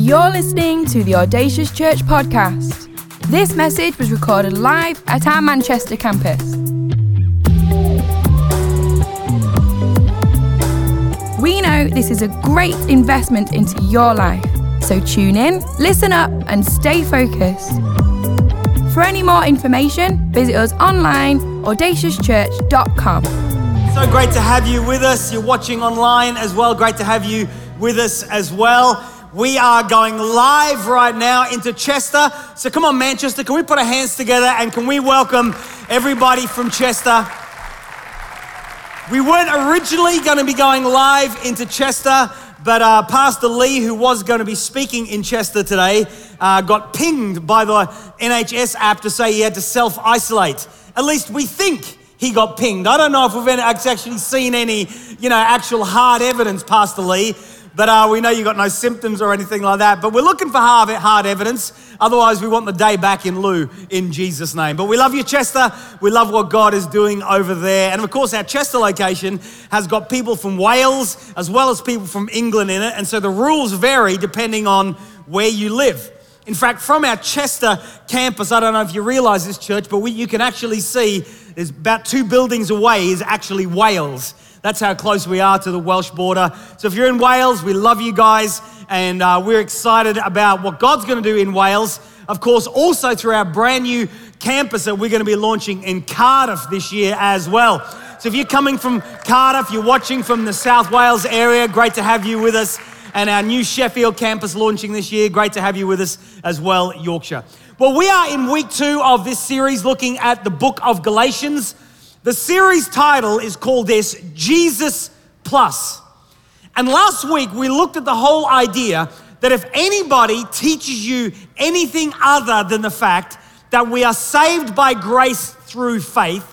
You're listening to the Audacious Church podcast. This message was recorded live at our Manchester campus. We know this is a great investment into your life, so tune in, listen up, and stay focused. For any more information, visit us online, audaciouschurch.com. So great to have you with us. You're watching online as well. Great to have you with us as well. We are going live right now into Chester. So come on, Manchester, can we put our hands together and can we welcome everybody from Chester? We weren't originally going to be going live into Chester, but Pastor Lee, who was going to be speaking in Chester today, got pinged by the NHS app to say he had to self-isolate. At least we think he got pinged. I don't know if we've actually seen any, actual hard evidence, Pastor Lee. But we know you got no symptoms or anything like that. But we're looking for hard evidence. Otherwise, we want the day back in lieu in Jesus' name. But we love you, Chester. We love what God is doing over there. And of course, our Chester location has got people from Wales as well as people from England in it. And so the rules vary depending on where you live. In fact, from our Chester campus, I don't know if you realize this, church, but you can actually see there's about 2 buildings away is actually Wales. That's how close we are to the Welsh border. So if you're in Wales, we love you guys, and we're excited about what God's going to do in Wales. Of course, also through our brand new campus that we're going to be launching in Cardiff this year as well. So if you're coming from Cardiff, you're watching from the South Wales area, great to have you with us. And our new Sheffield campus launching this year, great to have you with us as well, Yorkshire. Well, we are in week 2 of this series looking at the book of Galatians. The series title is called this, Jesus Plus. And last week, we looked at the whole idea that if anybody teaches you anything other than the fact that we are saved by grace through faith,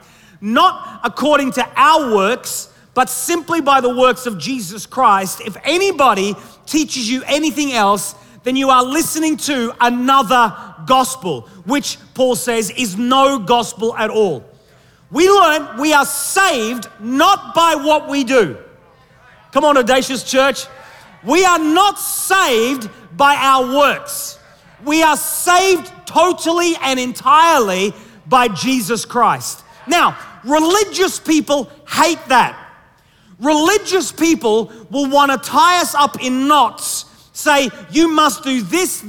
not according to our works, but simply by the works of Jesus Christ, if anybody teaches you anything else, then you are listening to another gospel, which Paul says is no gospel at all. We learn we are saved not by what we do. Come on, Audacious Church. We are not saved by our works. We are saved totally and entirely by Jesus Christ. Now, religious people hate that. Religious people will want to tie us up in knots, say, you must do this,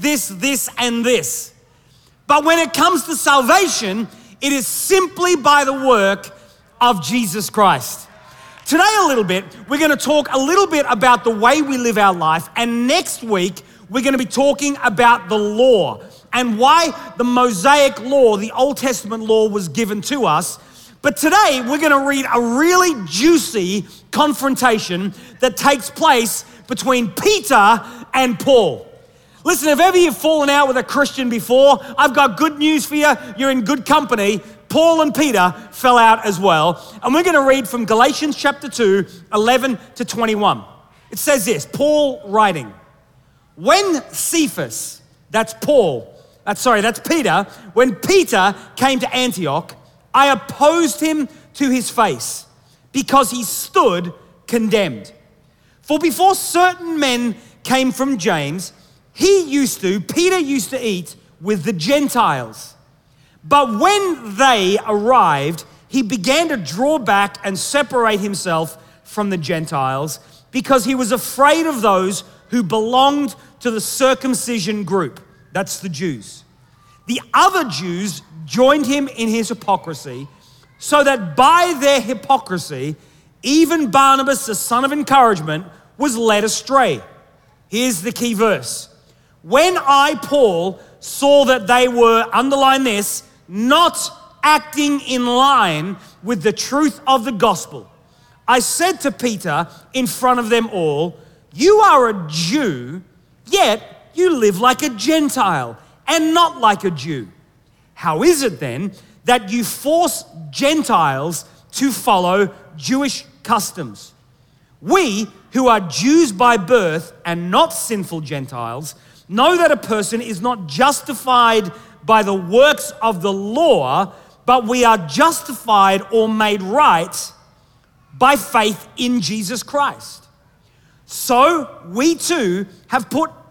and this. But when it comes to salvation, it is simply by the work of Jesus Christ. Today a little bit, we're going to talk a little bit about the way we live our life. And next week, we're going to be talking about the law and why the Mosaic law, the Old Testament law, was given to us. But today, we're going to read a really juicy confrontation that takes place between Peter and Paul. Listen, if ever you've fallen out with a Christian before, I've got good news for you. You're in good company. Paul and Peter fell out as well. And we're going to read from Galatians chapter 2, 11 to 21. It says this, Paul writing, when Cephas, that's Peter, when Peter came to Antioch, I opposed him to his face because he stood condemned. For before certain men came from James, Peter used to eat with the Gentiles. But when they arrived, he began to draw back and separate himself from the Gentiles because he was afraid of those who belonged to the circumcision group. That's the Jews. The other Jews joined him in his hypocrisy, so that by their hypocrisy, even Barnabas, the son of encouragement, was led astray. Here's the key verse. When I, Paul, saw that they were, underline this, not acting in line with the truth of the gospel, I said to Peter in front of them all, you are a Jew, yet you live like a Gentile and not like a Jew. How is it then that you force Gentiles to follow Jewish customs? We, who are Jews by birth and not sinful Gentiles, know that a person is not justified by the works of the law, but we are justified or made right by faith in Jesus Christ. So we too have put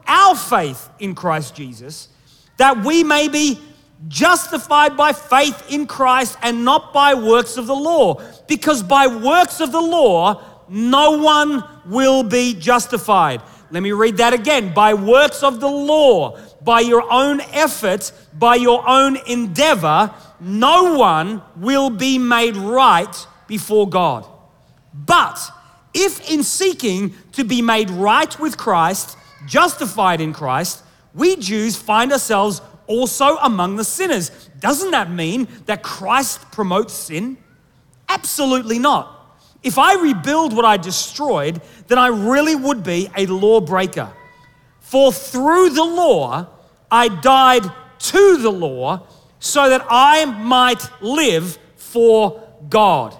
our faith in Christ Jesus, that we may be justified by faith in Christ and not by works of the law. Because by works of the law, no one will be justified. Let me read that again. By works of the law, by your own effort, by your own endeavor, no one will be made right before God. But if in seeking to be made right with Christ, justified in Christ, we Jews find ourselves also among the sinners, doesn't that mean that Christ promotes sin? Absolutely not. If I rebuild what I destroyed, then I really would be a lawbreaker. For through the law, I died to the law so that I might live for God.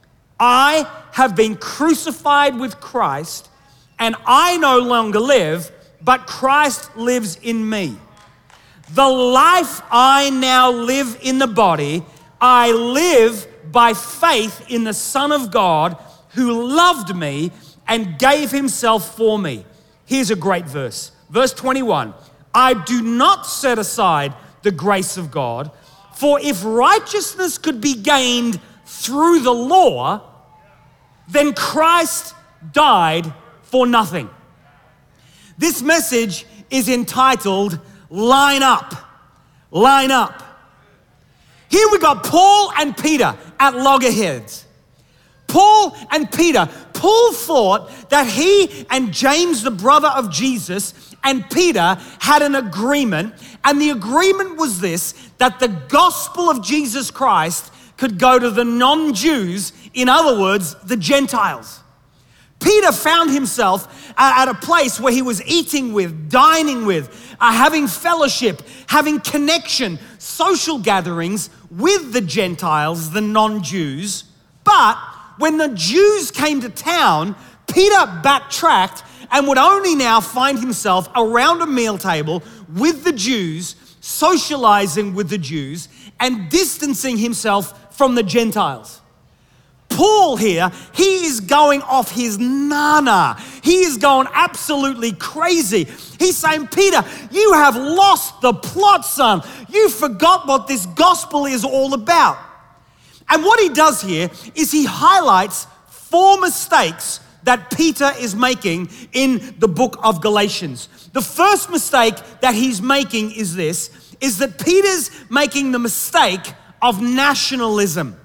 I have been crucified with Christ, and I no longer live, but Christ lives in me. The life I now live in the body, I live by faith in the Son of God who loved me and gave himself for me. Here's a great verse. Verse 21, I do not set aside the grace of God, for if righteousness could be gained through the law, then Christ died for nothing. This message is entitled, Line Up. Line Up. Here we got Paul and Peter at loggerheads. Paul and Peter. Paul thought that he and James, the brother of Jesus, and Peter had an agreement, and the agreement was this, that the gospel of Jesus Christ could go to the non-Jews, in other words, the Gentiles. Peter found himself at a place where he was eating with, dining with, having fellowship, having connection, social gatherings with the Gentiles, the non-Jews. But when the Jews came to town, Peter backtracked and would only now find himself around a meal table with the Jews, socializing with the Jews, and distancing himself from the Gentiles. Paul here, he is going off his nana. He is going absolutely crazy. He's saying, Peter, you have lost the plot, son. You forgot what this gospel is all about. And what he does here is he highlights 4 mistakes that Peter is making in the book of Galatians. The first mistake that he's making is this, is that Peter's making the mistake of nationalism.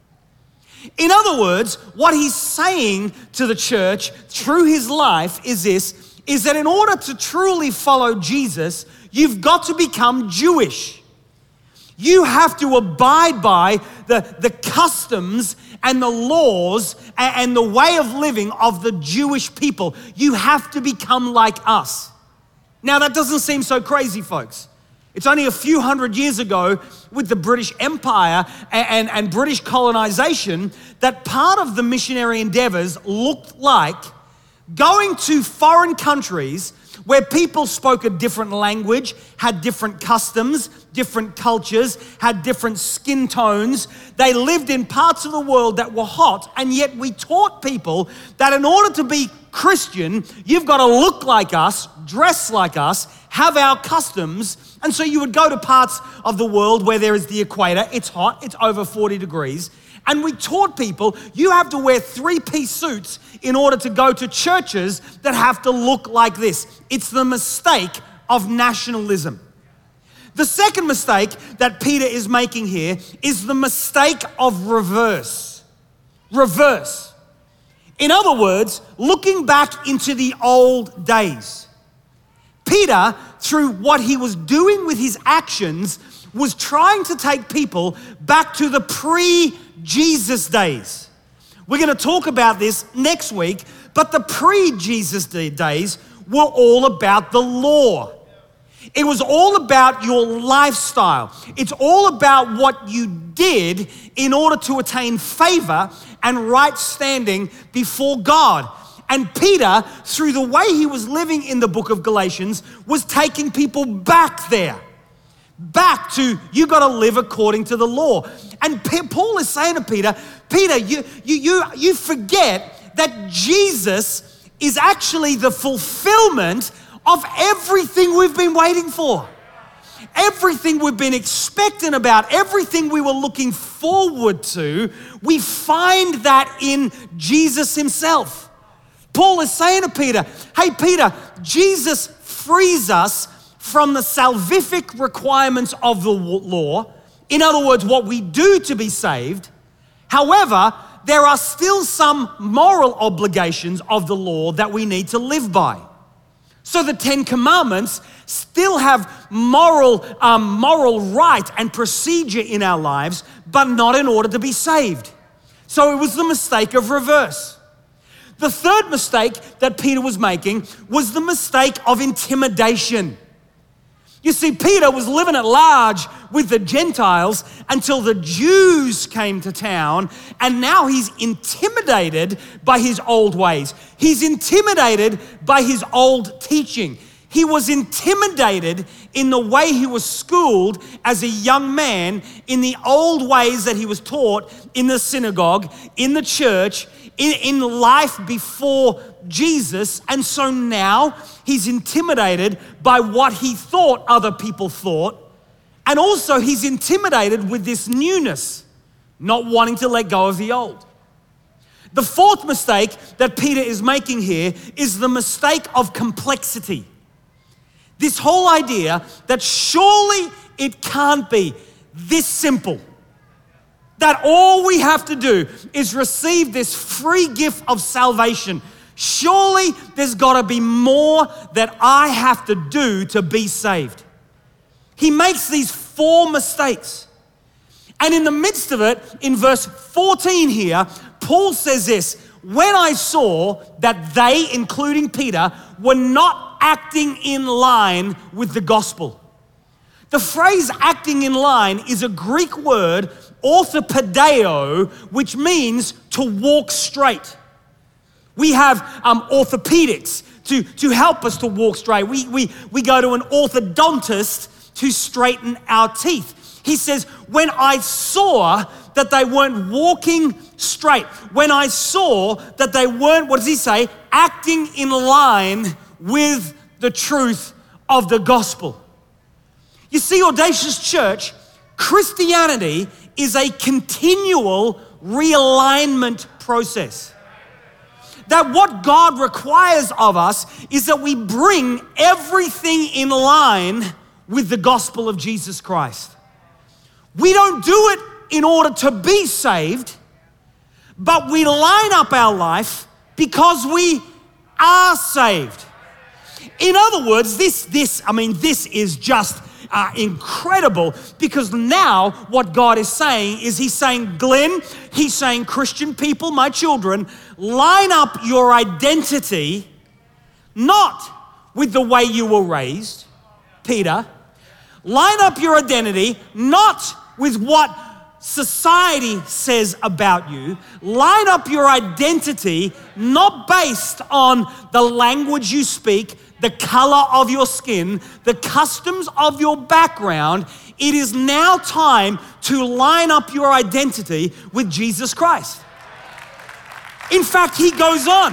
In other words, what he's saying to the church through his life is this, is that in order to truly follow Jesus, you've got to become Jewish. You have to abide by the customs and the laws and the way of living of the Jewish people. You have to become like us. Now, that doesn't seem so crazy, folks. It's only a few hundred years ago with the British Empire and British colonization that part of the missionary endeavors looked like going to foreign countries where people spoke a different language, had different customs, different cultures, had different skin tones. They lived in parts of the world that were hot, and yet we taught people that in order to be Christian, you've got to look like us, dress like us, have our customs. And so you would go to parts of the world where there is the equator, it's hot, it's over 40 degrees. And we taught people you have to wear 3-piece suits in order to go to churches that have to look like this. It's the mistake of nationalism. The second mistake that Peter is making here is the mistake of reverse. Reverse. In other words, looking back into the old days. Peter, through what he was doing with his actions, was trying to take people back to the pre-Jesus days. We're going to talk about this next week, but the pre-Jesus days were all about the law. It was all about your lifestyle. It's all about what you did in order to attain favor and right standing before God. And Peter, through the way he was living in the book of Galatians, was taking people back there. Back to, you got to live according to the law. And Paul is saying to Peter, Peter, you forget that Jesus is actually the fulfillment of everything we've been waiting for. Everything we've been expectant about, everything we were looking forward to, we find that in Jesus himself. Paul is saying to Peter, hey Peter, Jesus frees us from the salvific requirements of the law. In other words, what we do to be saved. However, there are still some moral obligations of the law that we need to live by. So the 10 Commandments still have moral right and procedure in our lives, but not in order to be saved. So it was the mistake of reverse. The third mistake that Peter was making was the mistake of intimidation. You see, Peter was living at large with the Gentiles until the Jews came to town, and now he's intimidated by his old ways. He's intimidated by his old teaching. He was intimidated in the way he was schooled as a young man, in the old ways that he was taught in the synagogue, in the church, in life before Jesus. And so now he's intimidated by what he thought other people thought. And also he's intimidated with this newness, not wanting to let go of the old. The fourth mistake that Peter is making here is the mistake of complexity. This whole idea that surely it can't be this simple, that all we have to do is receive this free gift of salvation. Surely there's got to be more that I have to do to be saved. He makes these 4 mistakes. And in the midst of it, in verse 14 here, Paul says this, when I saw that they, including Peter, were not acting in line with the gospel. The phrase acting in line is a Greek word, orthopedeo, which means to walk straight. We have orthopedics to help us to walk straight. We go to an orthodontist to straighten our teeth. He says, when I saw that they weren't walking straight, when I saw that they weren't, what does he say? Acting in line with the truth of the gospel. You see, Audacious Church, Christianity is a continual realignment process. That what God requires of us is that we bring everything in line with the gospel of Jesus Christ. We don't do it in order to be saved, but we line up our life because we are saved. In other words, this is just incredible, because now what God is saying is he's saying, Glenn, he's saying, Christian people, my children, line up your identity not with the way you were raised, Peter. Line up your identity not with what society says about you. Line up your identity not based on the language you speak, the color of your skin, the customs of your background. It is now time to line up your identity with Jesus Christ. In fact, he goes on.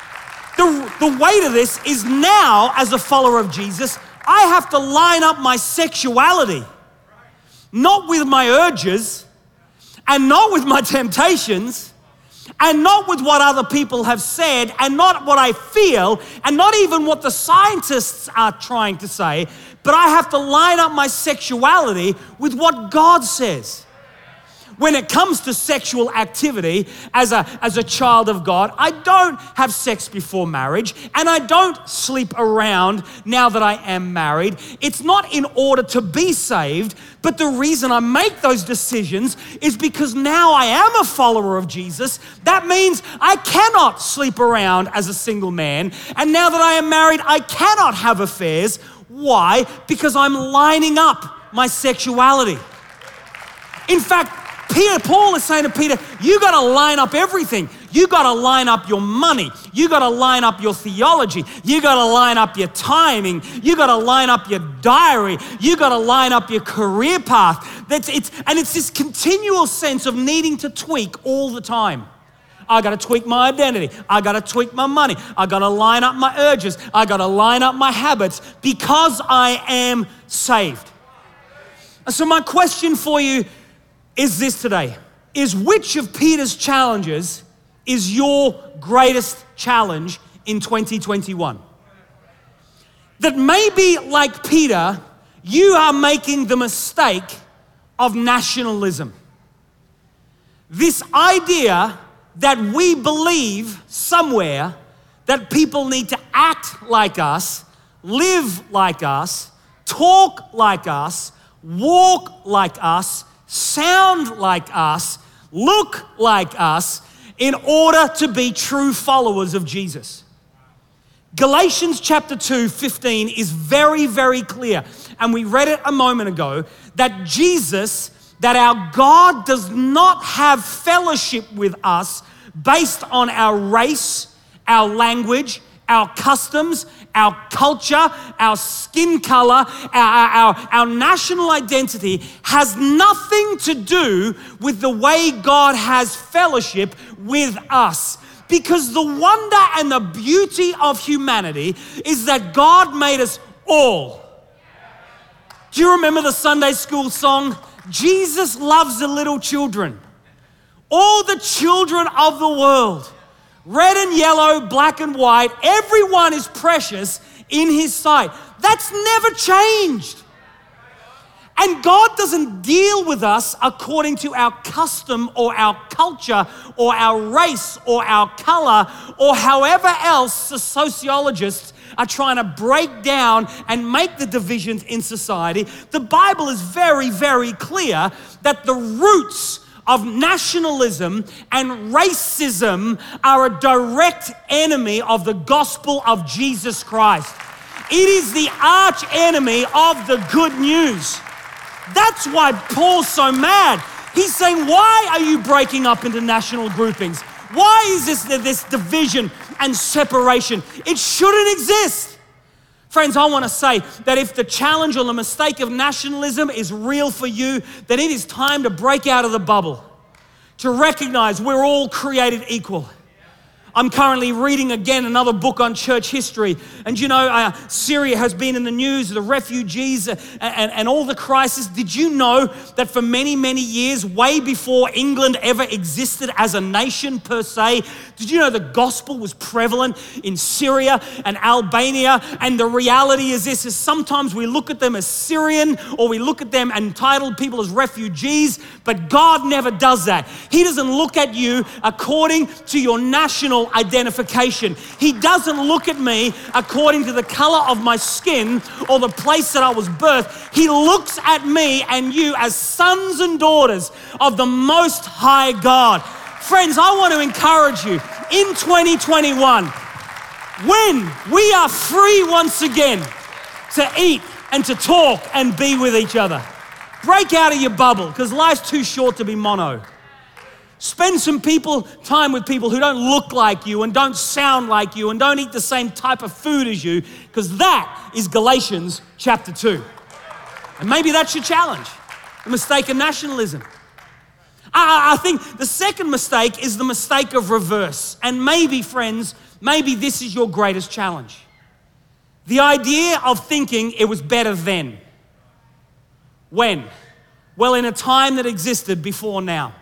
The weight of this is now, as a follower of Jesus, I have to line up my sexuality, not with my urges, and not with my temptations, and not with what other people have said, and not what I feel, and not even what the scientists are trying to say, but I have to line up my sexuality with what God says. When it comes to sexual activity, as a child of God, I don't have sex before marriage, and I don't sleep around now that I am married. It's not in order to be saved, but the reason I make those decisions is because now I am a follower of Jesus. That means I cannot sleep around as a single man, and now that I am married, I cannot have affairs. Why? Because I'm lining up my sexuality. In fact, Paul is saying to Peter, you got to line up everything. You got to line up your money. You got to line up your theology. You got to line up your timing. You got to line up your diary. You got to line up your career path. It's this continual sense of needing to tweak all the time. I got to tweak my identity. I got to tweak my money. I got to line up my urges. I got to line up my habits because I am saved. So my question for you is this today, is which of Peter's challenges is your greatest challenge in 2021? That maybe like Peter, you are making the mistake of nationalism. This idea that we believe somewhere that people need to act like us, live like us, talk like us, walk like us, sound like us, look like us in order to be true followers of Jesus. Galatians chapter 2:15 is very, very clear. And we read it a moment ago that Jesus, that our God does not have fellowship with us based on our race, our language, our customs, our culture, our skin color, our national identity has nothing to do with the way God has fellowship with us. Because the wonder and the beauty of humanity is that God made us all. Do you remember the Sunday school song, Jesus loves the little children? All the children of the world, red and yellow, black and white, everyone is precious in his sight. That's never changed. And God doesn't deal with us according to our custom or our culture or our race or our color or however else the sociologists are trying to break down and make the divisions in society. The Bible is very, very clear that the roots of nationalism and racism are a direct enemy of the gospel of Jesus Christ. It is the arch enemy of the good news. That's why Paul's so mad. He's saying, why are you breaking up into national groupings? Why is this division and separation? It shouldn't exist. Friends, I want to say that if the challenge or the mistake of nationalism is real for you, then it is time to break out of the bubble, to recognize we're all created equal. I'm currently reading again another book on church history. And you know, Syria has been in the news, the refugees and all the crisis. Did you know that for many, many years, way before England ever existed as a nation per se, did you know the gospel was prevalent in Syria and Albania? And the reality is this, is sometimes we look at them as Syrian or we look at them and entitled people as refugees, but God never does that. He doesn't look at you according to your national identification. He doesn't look at me according to the color of my skin or the place that I was birthed. He looks at me and you as sons and daughters of the Most High God. Friends, I want to encourage you in 2021, when we are free once again to eat and to talk and be with each other, break out of your bubble because life's too short to be mono. Spend some time with people who don't look like you and don't sound like you and don't eat the same type of food as you, because that is Galatians chapter 2. And maybe that's your challenge, the mistake of nationalism. I think the second mistake is the mistake of reverse. And maybe, friends, maybe this is your greatest challenge. The idea of thinking it was better then. When? Well, in a time that existed before now.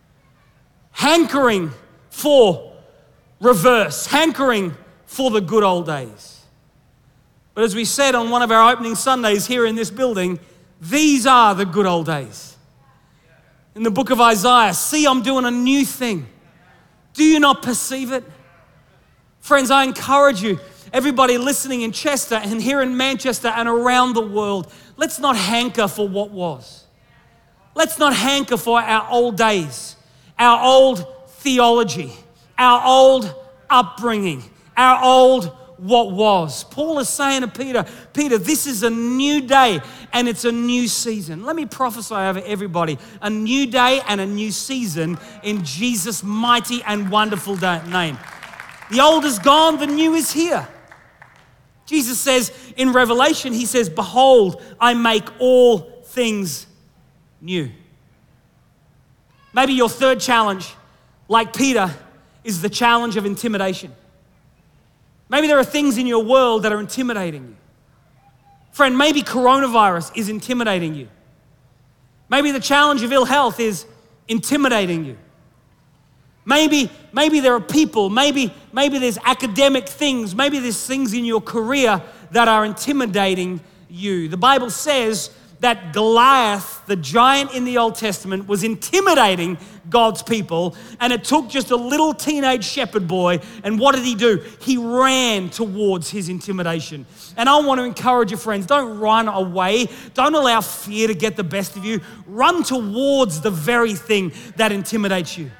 Hankering for reverse, hankering for the good old days. But as we said on one of our opening Sundays here in this building, these are the good old days. In the book of Isaiah, see, I'm doing a new thing. Do you not perceive it? Friends, I encourage you, everybody listening in Chester and here in Manchester and around the world, let's not hanker for what was. Let's not hanker for our old days, our old theology, our old upbringing, our old what was. Paul is saying to Peter, this is a new day and it's a new season. Let me prophesy over everybody, a new day and a new season in Jesus' mighty and wonderful name. The old is gone, the new is here. Jesus says in Revelation, he says, behold, I make all things new. Maybe your third challenge, like Peter, is the challenge of intimidation. Maybe there are things in your world that are intimidating you. Friend, maybe coronavirus is intimidating you. Maybe the challenge of ill health is intimidating you. Maybe there are people, maybe there's academic things, maybe there's things in your career that are intimidating you. The Bible says that Goliath, the giant in the Old Testament, was intimidating God's people, and it took just a little teenage shepherd boy, and what did he do? He ran towards his intimidation. And I want to encourage you, friends, don't run away. Don't allow fear to get the best of you. Run towards the very thing that intimidates you.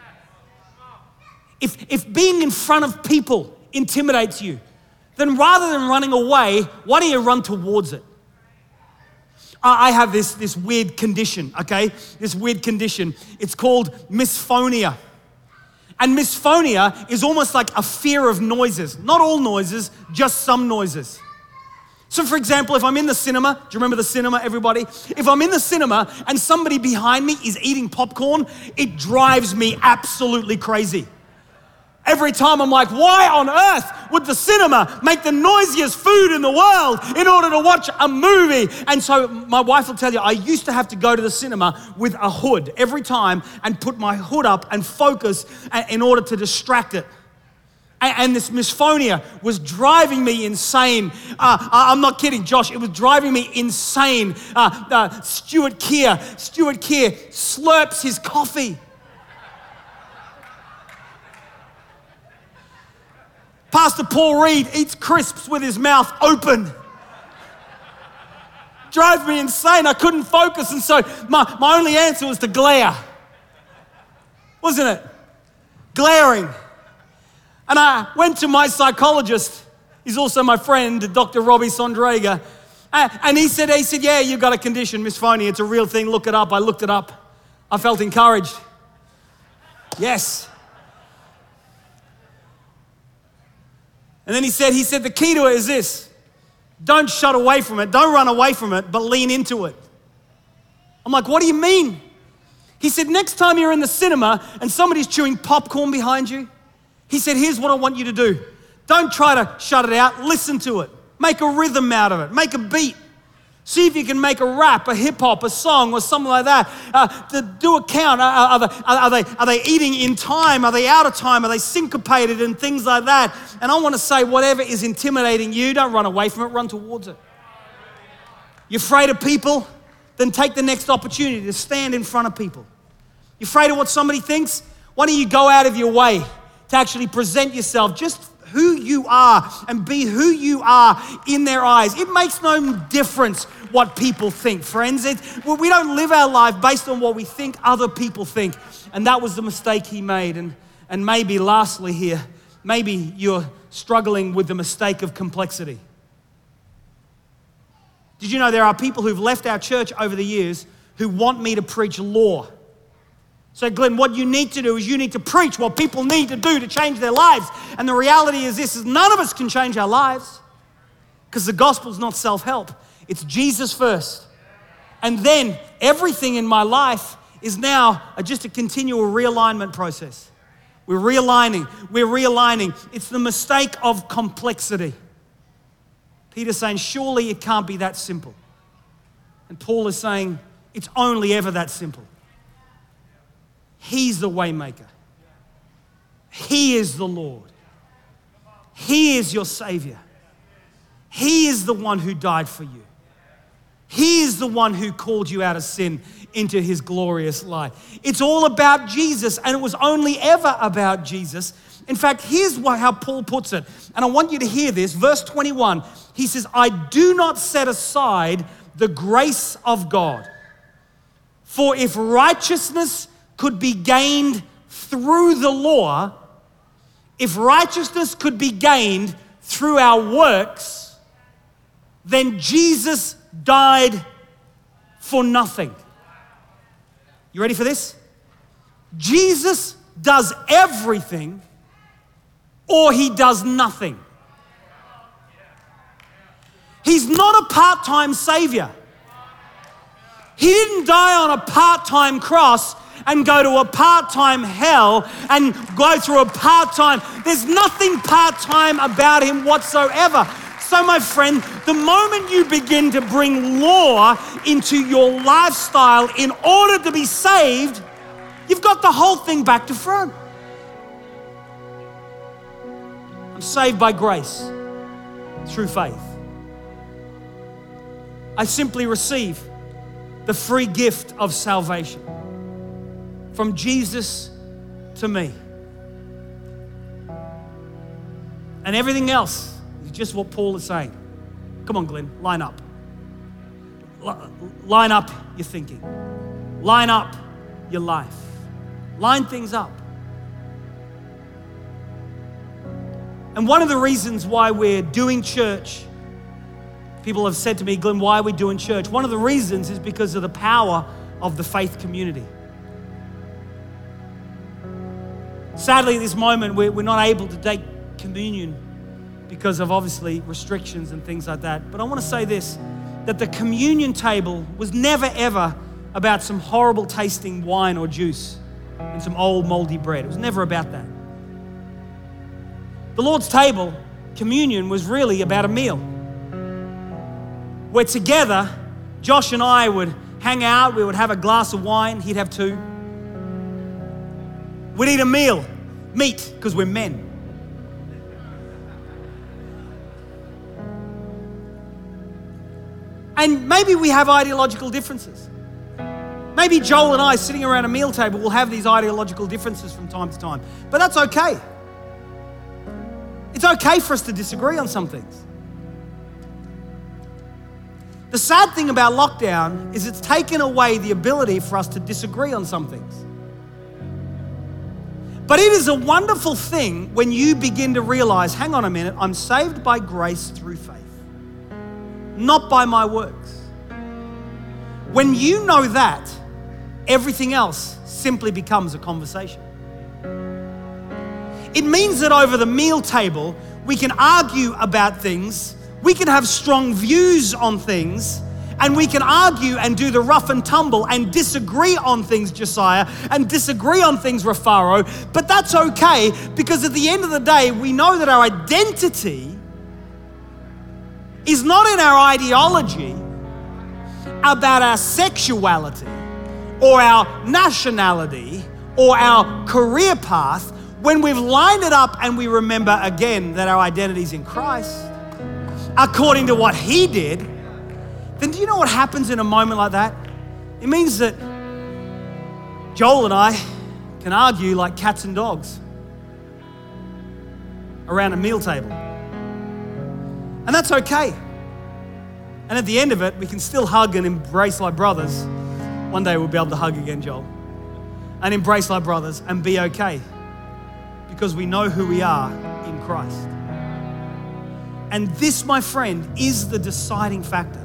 If being in front of people intimidates you, then rather than running away, why don't you run towards it? I have this weird condition, okay? This weird condition. It's called misphonia. And misphonia is almost like a fear of noises. Not all noises, just some noises. So for example, if I'm in the cinema, do you remember the cinema, everybody? If I'm in the cinema and somebody behind me is eating popcorn, it drives me absolutely crazy. Every time I'm like, why on earth would the cinema make the noisiest food in the world in order to watch a movie? And so my wife will tell you, I used to have to go to the cinema with a hood every time and put my hood up and focus in order to distract it. And this misphonia was driving me insane. I'm not kidding, Josh. It was driving me insane. Stuart Keir slurps his coffee. Pastor Paul Reed eats crisps with his mouth open. Drove me insane. I couldn't focus, and so my only answer was to glare. Wasn't it? Glaring. And I went to my psychologist. He's also my friend, Dr. Robbie Sondraga. And he said, yeah, you've got a condition, misphonia. It's a real thing. Look it up. I looked it up. I felt encouraged. Yes. And then he said, the key to it is this. Don't shut away from it. Don't run away from it, but lean into it. I'm like, what do you mean? He said, next time you're in the cinema and somebody's chewing popcorn behind you, he said, here's what I want you to do. Don't try to shut it out. Listen to it. Make a rhythm out of it. Make a beat. See if you can make a rap, a hip hop, a song, or something like that. Do a count. Are they eating in time? Are they out of time? Are they syncopated and things like that? And I want to say, whatever is intimidating you, don't run away from it. Run towards it. You're afraid of people? Then take the next opportunity to stand in front of people. You're afraid of what somebody thinks? Why don't you go out of your way to actually present yourself just who you are and be who you are in their eyes. It makes no difference what people think, friends. We don't live our life based on what we think other people think. And that was the mistake he made. And maybe lastly here, maybe you're struggling with the mistake of complexity. Did you know there are people who've left our church over the years who want me to preach law? So Glenn, what you need to do is you need to preach what people need to do to change their lives. And the reality is this, is none of us can change our lives because the gospel's not self-help. It's Jesus first. And then everything in my life is now just a continual realignment process. We're realigning. It's the mistake of complexity. Peter's saying, surely it can't be that simple. And Paul is saying, it's only ever that simple. He's the way maker. He is the Lord. He is your Savior. He is the one who died for you. He is the one who called you out of sin into his glorious light. It's all about Jesus, and it was only ever about Jesus. In fact, here's how Paul puts it, and I want you to hear this. Verse 21, he says, I do not set aside the grace of God, for if righteousness could be gained through the law, if righteousness could be gained through our works, then Jesus died for nothing. You ready for this? Jesus does everything or he does nothing. He's not a part-time savior. He didn't die on a part-time cross and go to a part-time hell and go through a part-time. There's nothing part-time about him whatsoever. So my friend, the moment you begin to bring law into your lifestyle in order to be saved, you've got the whole thing back to front. I'm saved by grace through faith. I simply receive the free gift of salvation from Jesus to me. And everything else is just what Paul is saying. Come on, Glenn, line up. Line up your thinking. Line up your life. Line things up. And one of the reasons why we're doing church, people have said to me, Glenn, why are we doing church? One of the reasons is because of the power of the faith community. Sadly, at this moment, we're not able to take communion because of obviously restrictions and things like that. But I want to say this, that the communion table was never ever about some horrible tasting wine or juice and some old moldy bread. It was never about that. The Lord's table, communion, was really about a meal. Where together, Josh and I would hang out, we would have a glass of wine, he'd have two. We'd eat a meal, meat, because we're men. And maybe we have ideological differences. Maybe Joel and I sitting around a meal table will have these ideological differences from time to time, but that's okay. It's okay for us to disagree on some things. The sad thing about lockdown is it's taken away the ability for us to disagree on some things. But it is a wonderful thing when you begin to realize, hang on a minute, I'm saved by grace through faith, not by my works. When you know that, everything else simply becomes a conversation. It means that over the meal table, we can argue about things, we can have strong views on things, and we can argue and do the rough and tumble and disagree on things, Josiah, and disagree on things, Rafaro, but that's okay because at the end of the day, we know that our identity is not in our ideology about our sexuality or our nationality or our career path. When we've lined it up and we remember again that our identity is in Christ, according to what He did, then do you know what happens in a moment like that? It means that Joel and I can argue like cats and dogs around a meal table. And that's okay. And at the end of it, we can still hug and embrace like brothers. One day we'll be able to hug again, Joel, and embrace like brothers and be okay because we know who we are in Christ. And this, my friend, is the deciding factor.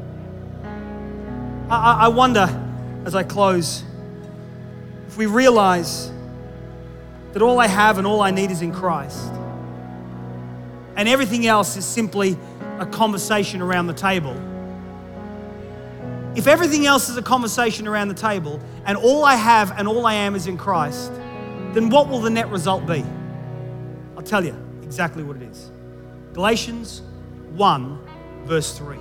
I wonder, as I close, if we realize that all I have and all I need is in Christ, and everything else is simply a conversation around the table. If everything else is a conversation around the table, and all I have and all I am is in Christ, then what will the net result be? I'll tell you exactly what it is. Galatians 1, verse 3.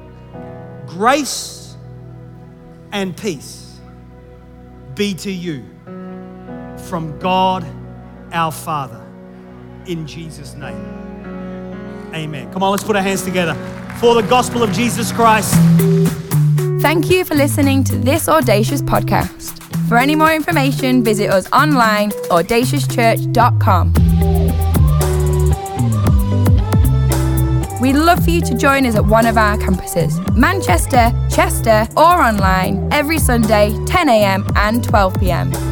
Grace and peace be to you from God our Father, in Jesus' name. Amen. Come on, let's put our hands together for the gospel of Jesus Christ. Thank you for listening to this Audacious podcast. For any more information, visit us online, audaciouschurch.com. We'd love for you to join us at one of our campuses, Manchester, Chester, or online, every Sunday, 10 a.m. and 12 p.m.